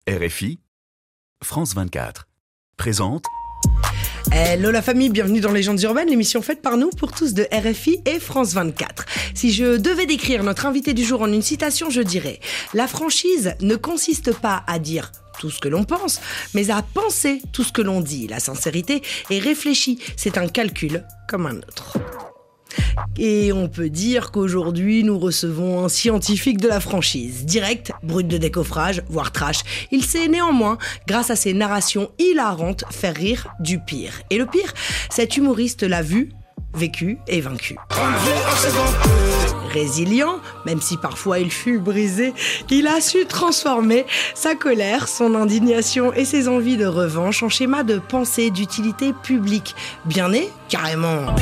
RFI, France 24, présente... Hello la famille, bienvenue dans Légendes urbaines, l'émission faite par nous pour tous de RFI et France 24. Si je devais décrire notre invité du jour en une citation, je dirais « La franchise ne consiste pas à dire tout ce que l'on pense, mais à penser tout ce que l'on dit. La sincérité est réfléchie, c'est un calcul comme un autre. » Et on peut dire qu'aujourd'hui, nous recevons un scientifique de la franchise. Direct, brut de décoffrage, voire trash. Il sait néanmoins, grâce à ses narrations hilarantes, faire rire du pire. Et le pire, cet humoriste l'a vu, vécu et vaincu. Résilient, même si parfois il fut brisé, il a su transformer sa colère, son indignation et ses envies de revanche en schéma de pensée d'utilité publique. Bien né, carrément.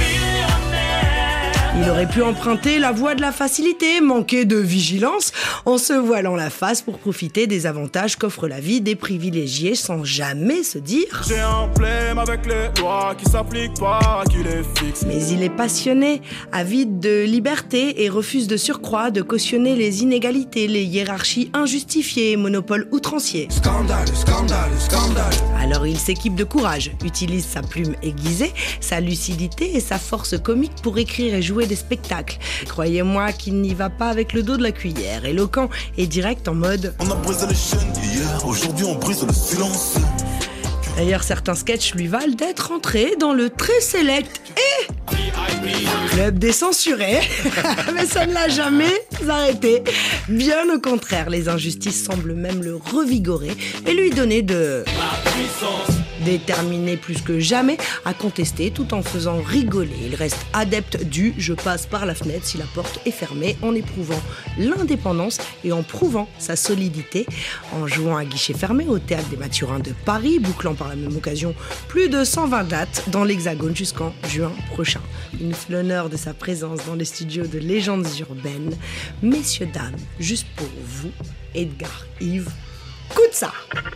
Il aurait pu emprunter la voie de la facilité, manquer de vigilance, en se voilant la face pour profiter des avantages qu'offre la vie des privilégiés sans jamais se dire « J'ai un problème avec les lois qui s'appliquent pas, qui les fixent. » Mais il est passionné, avide de liberté et refuse de surcroît de cautionner les inégalités, les hiérarchies injustifiées, monopoles outranciers. Scandale, scandale, scandale. Alors il s'équipe de courage, utilise sa plume aiguisée, sa lucidité et sa force comique pour écrire et jouer des spectacles. Croyez-moi qu'il n'y va pas avec le dos de la cuillère, éloquent et direct en mode On a brisé les chaînes hier, aujourd'hui on brise le silence. D'ailleurs, certains sketchs lui valent d'être entré dans le très select et club des censurés. Mais ça ne l'a jamais arrêté. Bien au contraire, les injustices semblent même le revigorer et lui donner de la puissance. Déterminé plus que jamais à contester tout en faisant rigoler. Il reste adepte du « je passe par la fenêtre si la porte est fermée » en éprouvant l'indépendance et en prouvant sa solidité, en jouant à guichet fermé au Théâtre des Mathurins de Paris, bouclant par la même occasion plus de 120 dates dans l'Hexagone jusqu'en juin prochain. Il nous fait l'honneur de sa présence dans les studios de Légendes urbaines. Messieurs, dames, juste pour vous, Edgar Yves Koutsa.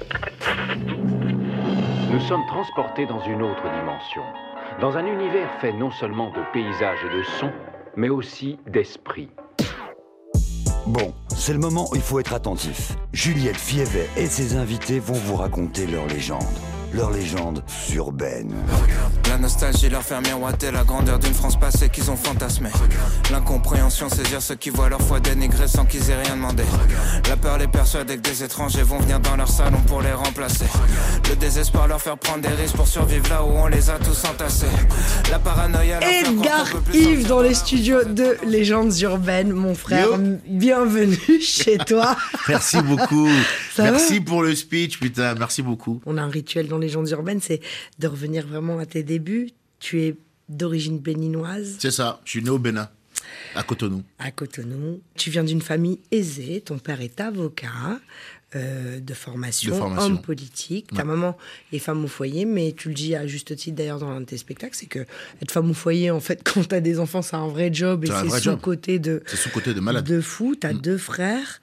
Nous sommes transportés dans une autre dimension, dans un univers fait non seulement de paysages et de sons, mais aussi d'esprit. Bon, c'est le moment où il faut être attentif. Juliette Fievet et ses invités vont vous raconter leur légende urbaine. La nostalgie leur fait miroiter la grandeur d'une France passée qu'ils ont fantasmée. L'incompréhension saisir ceux qui voient leur foi dénigrée sans qu'ils aient rien demandé. La peur les persuader que des étrangers vont venir dans leur salon pour les remplacer. Le désespoir leur faire prendre des risques pour survivre là où on les a tous entassés. La paranoïa leur faire Edgar croire qu'on peut plus Yves dans les studios de Légendes urbaines, mon frère. Yo. Bienvenue chez toi. Merci beaucoup. Ça Merci va pour le speech, putain. Merci beaucoup. On a un rituel dans Légendes urbaines, c'est de revenir vraiment à tes débuts. Tu es d'origine béninoise. C'est ça. Je suis né au Bénin, à Cotonou. À Cotonou. Tu viens d'une famille aisée. Ton père est avocat de formation, homme politique. Ta maman est femme au foyer, mais tu le dis à juste titre d'ailleurs dans l'un de tes spectacles, c'est que être femme au foyer, en fait, quand t'as des enfants, c'est un vrai job et c'est sous-côté de... C'est sous-côté de malade. De fou. T'as deux frères.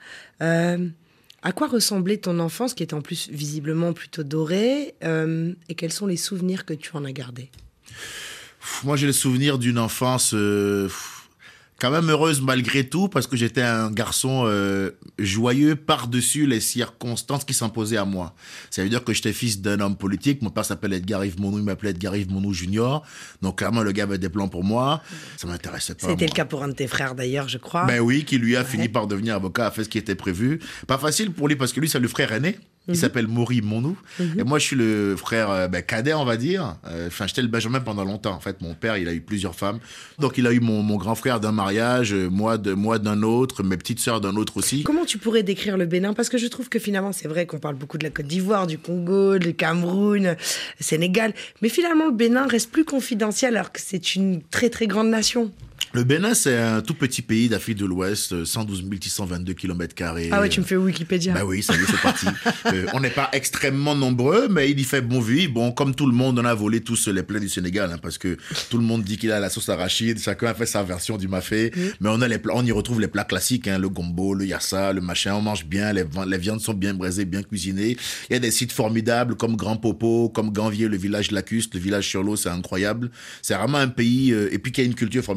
À quoi ressemblait ton enfance, qui était en plus visiblement plutôt dorée, et quels sont les souvenirs que tu en as gardés ? Moi, j'ai le souvenir d'une enfance quand même heureuse malgré tout, parce que j'étais un garçon joyeux par-dessus les circonstances qui s'imposaient à moi. Ça veut dire que j'étais fils d'un homme politique. Mon père s'appelle Edgar Yves Monou, il m'appelait Edgar Yves Monou Junior. Donc clairement, le gars avait des plans pour moi. Ça m'intéressait pas. C'était le cas pour un de tes frères d'ailleurs, je crois. Ben oui, qui lui a fini par devenir avocat, a fait ce qui était prévu. Pas facile pour lui, parce que lui, c'est le frère aîné. Il s'appelle Maury Monou. Et moi, je suis le frère cadet, on va dire. Enfin, j'étais le Benjamin pendant longtemps. En fait, mon père, il a eu plusieurs femmes. Donc, il a eu mon grand frère d'un mariage, moi d'un autre, mes petites sœurs d'un autre aussi. Comment tu pourrais décrire le Bénin ? Parce que je trouve que finalement, c'est vrai qu'on parle beaucoup de la Côte d'Ivoire, du Congo, du Cameroun, Sénégal. Mais finalement, le Bénin reste plus confidentiel alors que c'est une très, très grande nation. Le Bénin, c'est un tout petit pays d'Afrique de l'Ouest, 112 622 km². Ah ouais, tu me fais Wikipédia. Bah oui, ça y est, c'est parti. On n'est pas extrêmement nombreux, mais il y fait bon vivre. Bon, comme tout le monde, on a volé tous les plats du Sénégal, hein, parce que tout le monde dit qu'il a la sauce arachide, chacun a fait sa version du mafé. Mais on a les plats, on y retrouve les plats classiques, hein, le gombo, le yassa, le machin. On mange bien, les viandes sont bien braisées, bien cuisinées. Il y a des sites formidables comme Grand Popo, comme Ganvier, le village Lacustre, le village sur l'eau, c'est incroyable. C'est vraiment un pays, et puis qui a une culture formidable, parce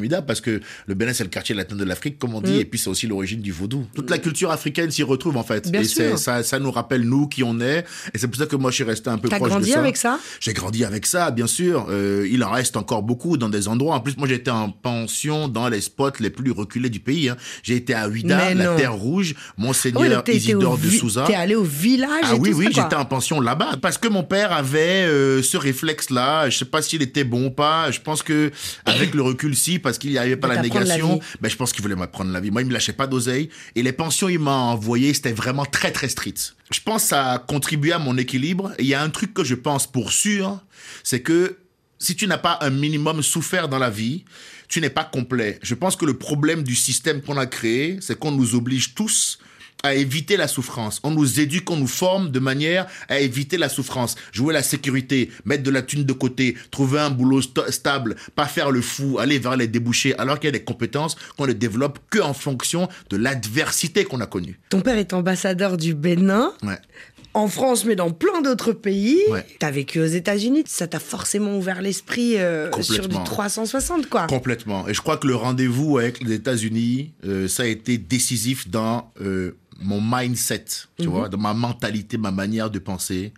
que le Bénin, c'est le quartier latin de l'Afrique, comme on dit, et puis c'est aussi l'origine du vaudou. Toute la culture africaine s'y retrouve, en fait. Bien et sûr. ça nous rappelle, nous, qui on est. Et c'est pour ça que moi, je suis resté un peu proche de ça. T'as grandi avec ça? J'ai grandi avec ça, bien sûr. Il en reste encore beaucoup dans des endroits. En plus, moi, j'étais en pension dans les spots les plus reculés du pays. Hein. J'ai été à Ouida, la Terre Rouge, Monseigneur Isidore de Souza. T'es allé au village Ah et oui, tout oui, ça, quoi. j'étais en pension là-bas. Parce que mon père avait ce réflexe-là. Je sais pas s'il était bon ou pas. Je pense que avec le recul, si, parce qu'il n'y avait pas la négation, ben, je pense qu'il voulait m'apprendre la vie. Moi, il me lâchait pas d'oseille. Et les pensions, il m'a envoyé, c'était vraiment très, très strict. Je pense que ça a contribué à mon équilibre. Et il y a un truc que je pense pour sûr, c'est que si tu n'as pas un minimum souffert dans la vie, tu n'es pas complet. Je pense que le problème du système qu'on a créé, c'est qu'on nous oblige tous à éviter la souffrance. On nous éduque, on nous forme de manière à éviter la souffrance. Jouer la sécurité, mettre de la thune de côté, trouver un boulot stable, pas faire le fou, aller vers les débouchés, alors qu'il y a des compétences qu'on ne développe qu'en fonction de l'adversité qu'on a connue. Ton père est ambassadeur du Bénin. Ouais. En France, mais dans plein d'autres pays. Ouais. T'as vécu aux États-Unis, ça t'a forcément ouvert l'esprit sur du 360, quoi. Complètement. Et je crois que le rendez-vous avec les États-Unis, ça a été décisif dans mon mindset, tu vois, dans ma mentalité, ma manière de penser,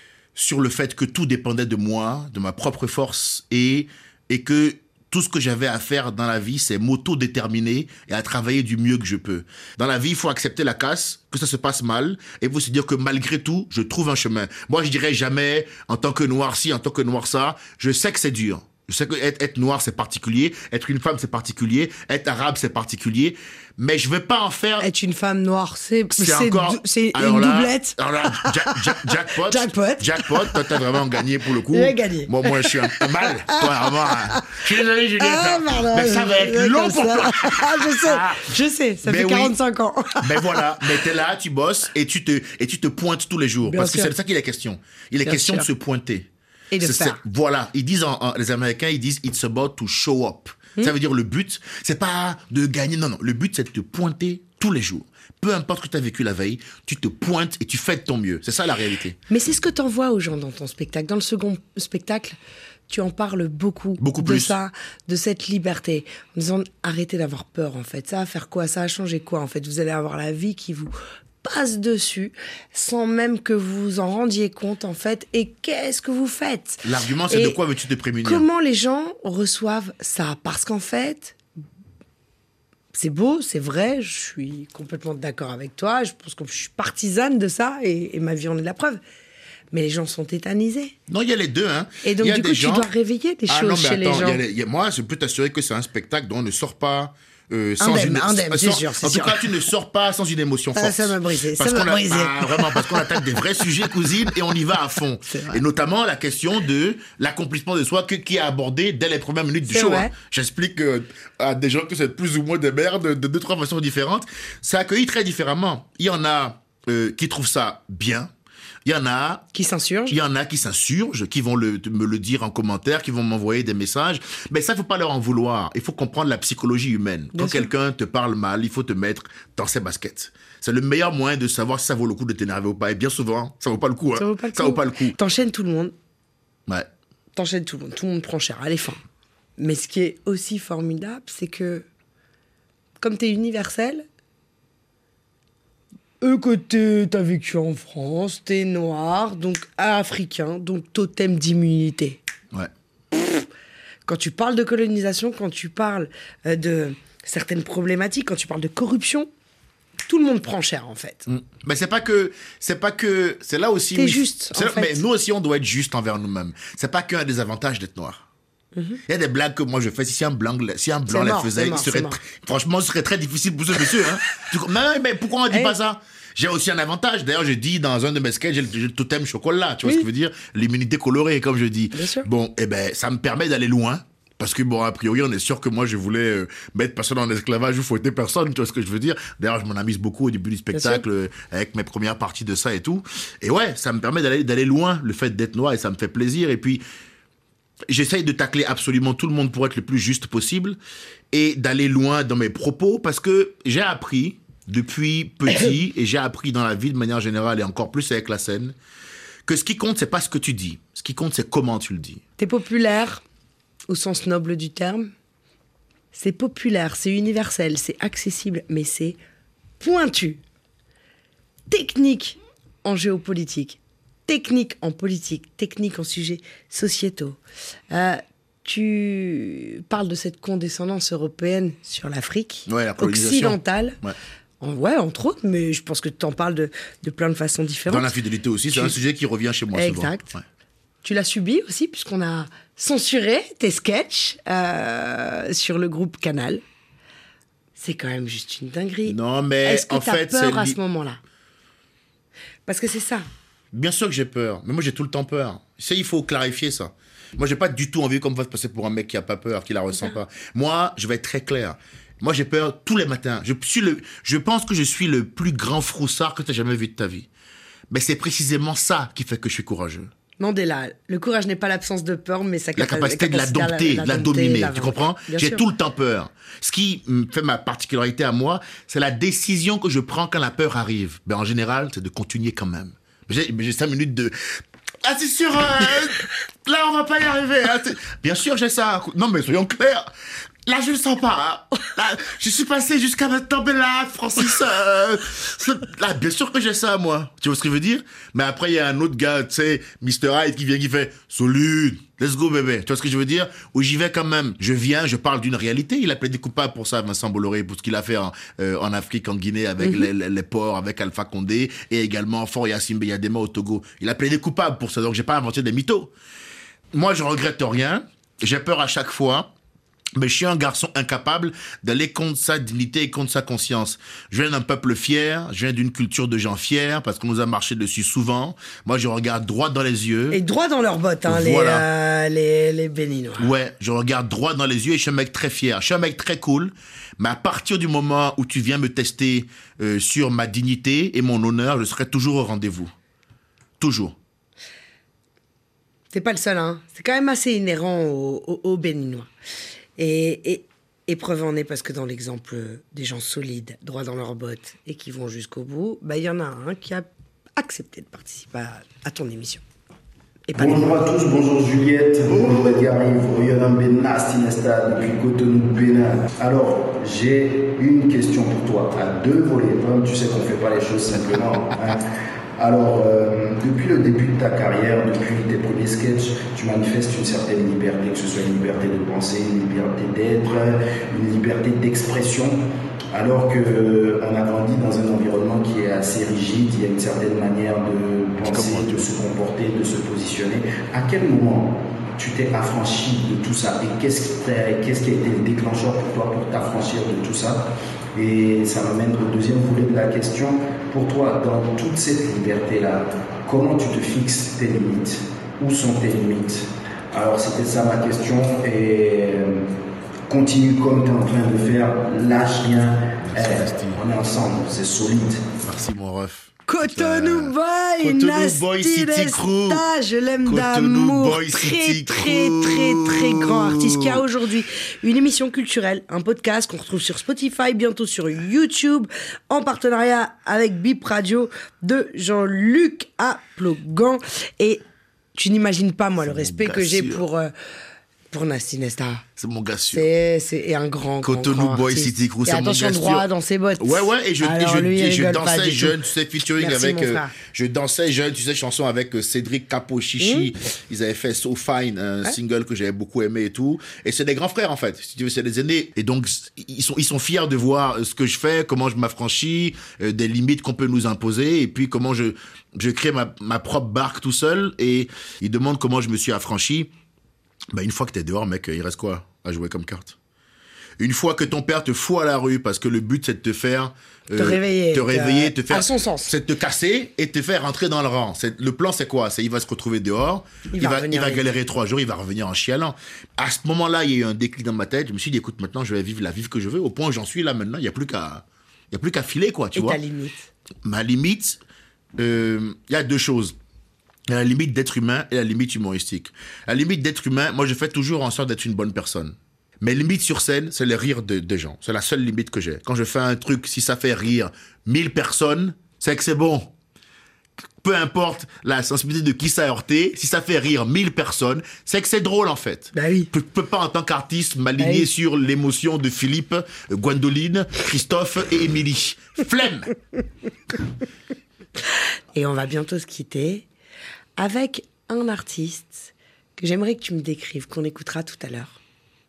sur le fait que tout dépendait de moi, de ma propre force, et que tout ce que j'avais à faire dans la vie, c'est m'auto-déterminer et à travailler du mieux que je peux. Dans la vie, il faut accepter la casse, que ça se passe mal, et il faut se dire que malgré tout, je trouve un chemin. Moi, je dirais jamais, en tant que noir ci, en tant que noir ça, je sais que c'est dur. Je sais que être noir, c'est particulier. Être une femme, c'est particulier. Être arabe, c'est particulier. Mais je veux pas en faire... Être une femme noire, c'est alors une là, doublette. Alors là, jackpot. Jackpot. Jackpot, toi, t'as vraiment gagné pour le coup. J'ai gagné. Moi, je suis un peu mal. Toi, vraiment... Je suis désolé, Juliette. Pardon, mais ça va être long pour toi. Je sais, ça fait 45 ans. Mais voilà, mais t'es là, tu bosses et tu te pointes tous les jours. Bien parce sûr. que c'est de ça qu'il est question. Il est question de se pointer. Et de faire. Voilà, ils disent, les Américains, ils disent « it's about to show up ». Ça veut dire le but, c'est pas de gagner, non, le but c'est de te pointer tous les jours. Peu importe ce que tu as vécu la veille, tu te pointes et tu fais de ton mieux. C'est ça la réalité. Mais c'est ce que t'envoies aux gens dans ton spectacle. Dans le second spectacle, tu en parles beaucoup de plus. ça, de cette liberté. En disant, arrêtez d'avoir peur en fait. Ça va faire quoi? Ça va changer quoi en fait? Vous allez avoir la vie qui vous passe dessus sans même que vous vous en rendiez compte en fait. Et qu'est-ce que vous faites? L'argument c'est de quoi veux-tu te prémunir? Comment les gens reçoivent ça? Parce qu'en fait, c'est beau, c'est vrai, je suis complètement d'accord avec toi, je pense que je suis partisane de ça et ma vie en est la preuve. Mais les gens sont tétanisés. Non, il y a les deux. Hein. Et donc, il y a du coup, tu dois réveiller des choses chez les gens. Moi, je peux t'assurer que c'est un spectacle dont on ne sort pas sans indemne, c'est sûr. En tout cas, tu ne sors pas sans une émotion forte. Ça m'a brisé. Vraiment, parce qu'on attaque des vrais sujets, cousine, et on y va à fond. Et notamment la question de l'accomplissement de soi qui a abordé dès les premières minutes du show. Hein. J'explique à des gens que c'est plus ou moins des merdes de 2-3 façons différentes. Ça accueilli très différemment. Il y en a qui trouvent ça bien. Il y en a qui s'insurgent. Il y en a qui s'insurgent, qui vont me le dire en commentaire, qui vont m'envoyer des messages. Mais ça, il ne faut pas leur en vouloir. Il faut comprendre la psychologie humaine. Quand quelqu'un te parle mal, il faut te mettre dans ses baskets. C'est le meilleur moyen de savoir si ça vaut le coup de t'énerver ou pas. Et bien souvent, ça ne vaut pas le coup. Hein. Ça vaut pas le coup. T'enchaînes tout le monde. Ouais. T'enchaînes tout le monde. Tout le monde prend cher. Allez, fin. Mais ce qui est aussi formidable, c'est que comme t'es universel, côté, t'as vécu en France, t'es noir, donc africain, donc totem d'immunité. Ouais. Quand tu parles de colonisation, quand tu parles de certaines problématiques, quand tu parles de corruption, tout le monde prend cher en fait. Mais c'est là aussi. T'es juste. En fait. Mais nous aussi, on doit être juste envers nous-mêmes. C'est pas qu'un des avantages d'être noir. Il y a des blagues que moi je fais. Si un blanc les faisait, franchement, ce serait très difficile pour ce monsieur. Hein. mais pourquoi on dit pas ça? J'ai aussi un avantage. D'ailleurs, je dis dans un de mes sketchs, j'ai le totem chocolat. Tu vois ce que je veux dire? L'immunité colorée, comme je dis. Bien sûr. Bon, ça me permet d'aller loin. Parce que, bon, a priori, on est sûr que moi, je voulais mettre personne en esclavage ou fouetter personne, tu vois ce que je veux dire. D'ailleurs, je m'en amuse beaucoup au début du spectacle, avec mes premières parties de ça et tout. Et ouais, ça me permet d'aller loin, le fait d'être noir, et ça me fait plaisir. Et puis, j'essaye de tacler absolument tout le monde pour être le plus juste possible, et d'aller loin dans mes propos, parce que j'ai appris, depuis petit, et j'ai appris dans la vie de manière générale, et encore plus avec la scène, que ce qui compte, c'est pas ce que tu dis. Ce qui compte, c'est comment tu le dis. T'es populaire, au sens noble du terme. c'est populaire, c'est universel, c'est accessible, mais c'est pointu. Technique en géopolitique, technique en politique, technique en sujets sociétaux. Tu parles de cette condescendance européenne sur l'Afrique occidentale. Ouais, entre autres, mais je pense que tu en parles de plein de façons différentes. Dans l'infidélité aussi, c'est un sujet qui revient chez moi souvent. Exact. Ouais. Tu l'as subi aussi, puisqu'on a censuré tes sketchs sur le groupe Canal. C'est quand même juste une dinguerie. Non, mais est-ce que tu as peur à ce moment-là? Parce que c'est ça. Bien sûr que j'ai peur, mais moi j'ai tout le temps peur. Il faut clarifier ça. Moi, j'ai pas du tout envie qu'on me fasse passer pour un mec qui a pas peur, qui la ressent pas. Moi, je vais être très clair. Moi, j'ai peur tous les matins. Je pense que je suis le plus grand froussard que tu as jamais vu de ta vie. Mais c'est précisément ça qui fait que je suis courageux. Mandela, le courage n'est pas l'absence de peur, mais la capacité de la dompter, de la dominer. Tu comprends? J'ai tout le temps peur. Ce qui fait ma particularité à moi, c'est la décision que je prends quand la peur arrive. Ben, en général, c'est de continuer quand même. J'ai 5 minutes de... Ah, c'est sûr, là, on va pas y arriver. Hein. Bien sûr, j'ai ça. Non, mais soyons clairs. Là, je le sens pas. Hein. Là, je suis passé jusqu'à maintenant, mais là, Francis, là, bien sûr que j'ai ça, moi. Tu vois ce que je veux dire? Mais après, il y a un autre gars, tu sais, Mr. Hyde, qui vient, qui fait « Solide, let's go, bébé ». Tu vois ce que je veux dire? Où j'y vais quand même. Je viens, je parle d'une réalité. Il a plaidé coupable pour ça, Vincent Bolloré, pour ce qu'il a fait en Afrique, en Guinée, avec les porcs, avec Alpha Condé, et également Fort Yacine Beyadema au Togo. Il a plaidé coupable pour ça, donc j'ai pas inventé des mythos. Moi, je regrette rien. J'ai peur à chaque fois. Mais je suis un garçon incapable d'aller contre sa dignité et contre sa conscience. Je viens d'un peuple fier, je viens d'une culture de gens fiers, parce qu'on nous a marché dessus souvent. Moi, je regarde droit dans les yeux. Et droit dans leurs bottes, hein, voilà. les Béninois. Ouais, je regarde droit dans les yeux et je suis un mec très fier. Je suis un mec très cool. Mais à partir du moment où tu viens me tester sur ma dignité et mon honneur, je serai toujours au rendez-vous. Toujours. T'es pas le seul, hein. C'est quand même assez inhérent aux Béninois. Et preuve en est parce que dans l'exemple des gens solides, droits dans leurs bottes et qui vont jusqu'au bout, bah, y en a un qui a accepté de participer à ton émission. Bonjour à tous, bonjour Juliette, bonjour Edgar Yves, Ryan Benassi Nesta depuis Cotonou, Bénin. Alors, j'ai une question pour toi à 2 volets. Tu sais qu'on ne fait pas les choses simplement. Hein. Alors, depuis le début de ta carrière, depuis tes premiers sketchs, tu manifestes une certaine liberté, que ce soit une liberté de penser, une liberté d'être, une liberté d'expression, alors qu'on a grandi dans un environnement qui est assez rigide, il y a une certaine manière de penser, de se comporter, de se positionner. À quel moment tu t'es affranchi de tout ça et qu'est-ce qui a été le déclencheur pour toi pour t'affranchir de tout ça? Et ça m'amène au deuxième volet de la question. Pour toi, dans toute cette liberté-là, comment tu te fixes tes limites? Où sont tes limites? Alors, c'était ça ma question. Et continue comme tu es en train de faire. Lâche rien. On est ensemble, c'est solide. Merci, mon ref. Cotonou Boy City Crew. Je l'aime d'amour. Très grand artiste qui a aujourd'hui une émission culturelle, un podcast qu'on retrouve sur Spotify, bientôt sur YouTube, en partenariat avec Bip Radio de Jean-Luc Aplogan. Et tu n'imagines pas, moi, le respect que j'ai pour Nasty Nesta. C'est mon gars sûr. C'est un grand Cotonou Boy artiste. City Crew, c'est mon gars sûr. Attention droit dans ses bottes. Ouais, et je dansais jeune, tu sais, featuring Merci, avec... je dansais jeune, tu sais, chanson avec Cédric Capo-Chichi. Ils avaient fait So Fine, un single que j'avais beaucoup aimé et tout. Et c'est des grands frères, en fait. Si tu veux, c'est des aînés. Et donc, ils sont fiers de voir ce que je fais, comment je m'affranchis, des limites qu'on peut nous imposer, et puis comment je crée ma propre barque tout seul. Et ils demandent comment je me suis affranchi. Bah, une fois que t'es dehors, mec, il reste quoi à jouer comme carte? Une fois que ton père te fout à la rue parce que le but c'est de te faire te réveiller, te faire à son sens. C'est de te casser et de te faire rentrer dans le rang. Le plan c'est quoi? C'est il va se retrouver dehors, il va galérer 3 jours, il va revenir en chialant. À ce moment-là, il y a eu un déclic dans ma tête. Je me suis dit écoute, maintenant je vais vivre la vie que je veux. Au point où j'en suis là maintenant, il y a plus qu'à filer quoi, tu vois. Et ta limite? Ma limite, il y a 2 choses. La limite d'être humain et la limite humoristique. La limite d'être humain, moi je fais toujours en sorte d'être une bonne personne. Mes limites sur scène, c'est le rire des gens. C'est la seule limite que j'ai. Quand je fais un truc, si ça fait rire 1000 personnes, c'est que c'est bon. peu importe la sensibilité de qui ça a heurté, si ça fait rire 1000 personnes, c'est que c'est drôle en fait. Bah oui. Je peux pas en tant qu'artiste m'aligner sur l'émotion de Philippe, Gwendoline, Christophe et Émilie. Flemme. Et on va bientôt se quitter avec un artiste que j'aimerais que tu me décrives, qu'on écoutera tout à l'heure,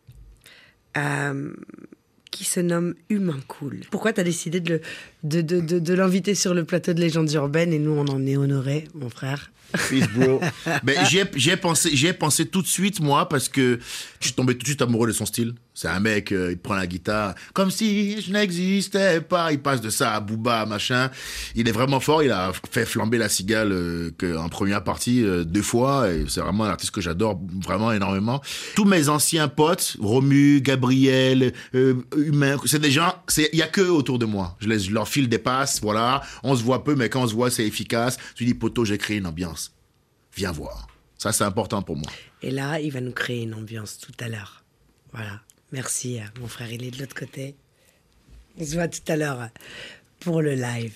qui se nomme Humain Cool. Pourquoi tu as décidé de l'inviter sur le plateau de Légendes Urbaines et nous, on en est honorés, mon frère? Peace, bro. Ben, j'y ai pensé tout de suite, moi, parce que je suis tombé tout de suite amoureux de son style. C'est un mec, il prend la guitare comme si je n'existais pas. Il passe de ça à Booba, machin. Il est vraiment fort. Il a fait flamber la cigale en première partie 2 fois. Et c'est vraiment un artiste que j'adore vraiment énormément. Tous mes anciens potes, Romu, Gabriel, Humain, c'est des gens, il y a que eux autour de moi. Je leur file des passes, voilà. On se voit peu, mais quand on se voit, c'est efficace. Je dis, poto, j'ai créé une ambiance. Viens voir. Ça, c'est important pour moi. Et là, il va nous créer une ambiance tout à l'heure. Voilà. Merci, mon frère, il est de l'autre côté. On se voit tout à l'heure pour le live.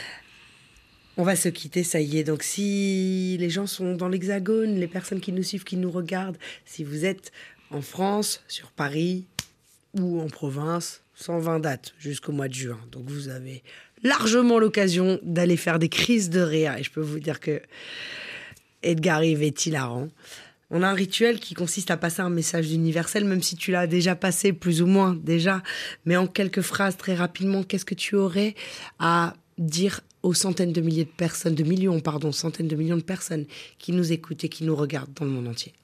On va se quitter, ça y est. Donc, si les gens sont dans l'Hexagone, les personnes qui nous suivent, qui nous regardent, si vous êtes en France, sur Paris ou en province, 120 dates jusqu'au mois de juin. Donc, vous avez largement l'occasion d'aller faire des crises de rire. Et je peux vous dire que Edgar Yves est hilarant. On a un rituel qui consiste à passer un message universel, même si tu l'as déjà passé, plus ou moins déjà. Mais en quelques phrases, très rapidement, qu'est-ce que tu aurais à dire aux centaines de milliers de personnes, centaines de millions de personnes qui nous écoutent et qui nous regardent dans le monde entier?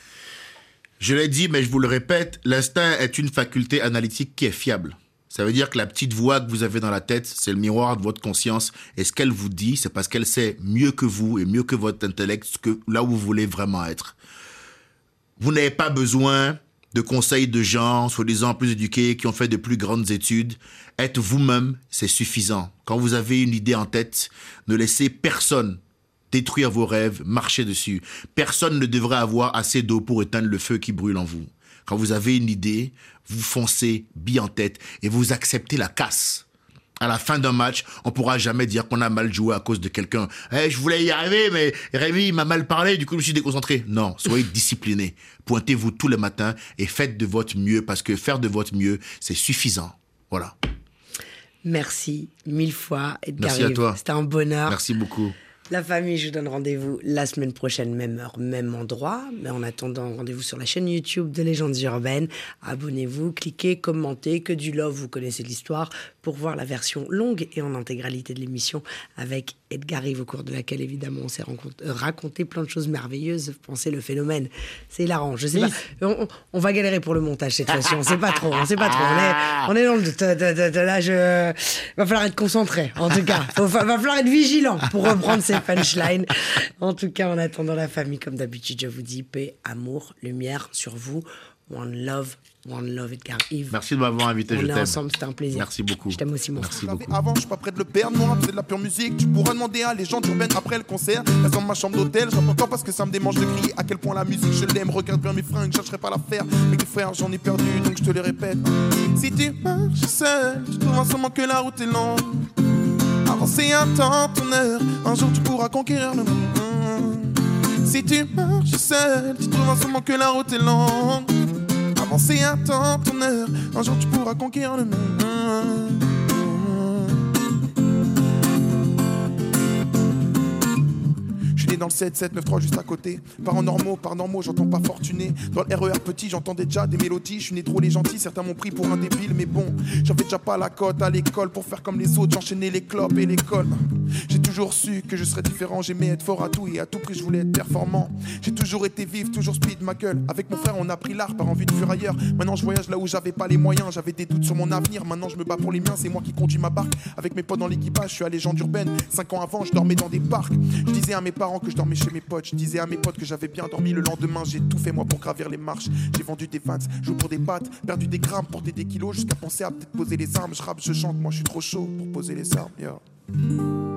Je l'ai dit, mais je vous le répète, l'instinct est une faculté analytique qui est fiable. Ça veut dire que la petite voix que vous avez dans la tête, c'est le miroir de votre conscience. Et ce qu'elle vous dit, c'est parce qu'elle sait mieux que vous et mieux que votre intellect là où vous voulez vraiment être. Vous n'avez pas besoin de conseils de gens, soi-disant plus éduqués, qui ont fait de plus grandes études. Être vous-même, c'est suffisant. Quand vous avez une idée en tête, ne laissez personne détruire vos rêves, marcher dessus. Personne ne devrait avoir assez d'eau pour éteindre le feu qui brûle en vous. Quand vous avez une idée, vous foncez bille en tête et vous acceptez la casse. À la fin d'un match, on pourra jamais dire qu'on a mal joué à cause de quelqu'un. Je voulais y arriver, mais Rémi, il m'a mal parlé, du coup, je me suis déconcentré. Non, soyez disciplinés. Pointez-vous tous les matins et faites de votre mieux, parce que faire de votre mieux, c'est suffisant. Voilà. Merci 1000 fois, Edgar Yves. Merci à toi. C'était un bonheur. Merci beaucoup. La famille, je vous donne rendez-vous la semaine prochaine, même heure, même endroit. Mais en attendant, rendez-vous sur la chaîne YouTube de Légendes Urbaines. Abonnez-vous, cliquez, commentez, que du love, vous connaissez l'histoire, pour voir la version longue et en intégralité de l'émission avec Edgar Yves, au cours de laquelle, évidemment, on s'est raconté plein de choses merveilleuses. Pensez le phénomène. C'est hilarant. Je sais pas. On va galérer pour le montage cette fois-ci. On sait pas trop. On est dans le doute. Va falloir être concentré, en tout cas. Va falloir être vigilant pour reprendre ces punchlines. En tout cas, en attendant, la famille, comme d'habitude, je vous dis paix, amour, lumière sur vous. One love, Edgar Yves. Merci de m'avoir invité, je t'aime. Ensemble, c'était un plaisir. Merci beaucoup. Je t'aime aussi, mon Merci frère. beaucoup. Avant, je suis pas prêt de le perdre, moi, c'est de la pure musique. Tu pourras demander à Légendes Urbaines après le concert. Reste dans ma chambre d'hôtel, j'entends encore parce que ça me démange de crier à quel point la musique je l'aime. Regarde bien mes fringues, je chercherai pas à la faire. Mais les frères, j'en ai perdu, donc je te les répète. Si tu marches seul, tu trouveras seulement que la route est longue. Avancer un temps, ton heure, un jour tu pourras conquérir le monde. Si tu marches seul, tu trouveras seulement que la route est longue. Avancer un temps, ton heure, un jour tu pourras conquérir le monde. Je suis né dans le 7-7-9-3 juste à côté. Parents normaux, j'entends pas fortuné. Dans le RER petit, j'entendais déjà des mélodies. Je suis né drôle et gentil, certains m'ont pris pour un débile. Mais bon, j'avais déjà pas la cote à l'école pour faire comme les autres. J'enchaînais les clopes et l'école. J'ai toujours su que je serais différent. J'aimais être fort à tout et à tout prix je voulais être performant. J'ai toujours été vif, toujours speed ma gueule. Avec mon frère on a pris l'art par envie de fuir ailleurs. Maintenant je voyage là où j'avais pas les moyens. J'avais des doutes sur mon avenir, maintenant je me bats pour les miens. C'est moi qui conduis ma barque. Avec mes potes dans l'équipage, je suis à Légendes Urbaines. 5 ans avant je dormais dans des parcs. Je disais à mes parents que je dormais chez mes potes. Je disais à mes potes que j'avais bien dormi. Le lendemain j'ai tout fait moi pour gravir les marches. J'ai vendu des vans, joué pour des pattes, perdu des grammes, porté des kilos. Jusqu'à penser à peut-être poser les armes. Je rappe, je chante, moi je suis trop chaud pour poser les armes, yeah.